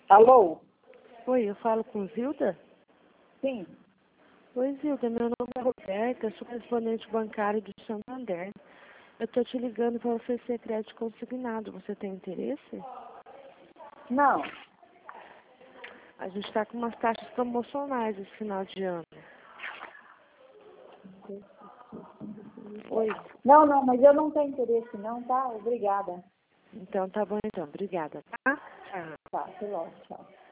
Alô? Oi, eu falo com Zilda? Sim. Oi, Zilda, meu nome é Roberta, sou correspondente bancário do Santander. Eu estou te ligando para oferecer crédito consignado. Você tem interesse? Não. A gente está com umas taxas promocionais esse final de ano. Oi. Não, mas eu não tenho interesse não, tá? Obrigada. Então, tá bom então. Obrigada, tá? Tá, até logo, tchau.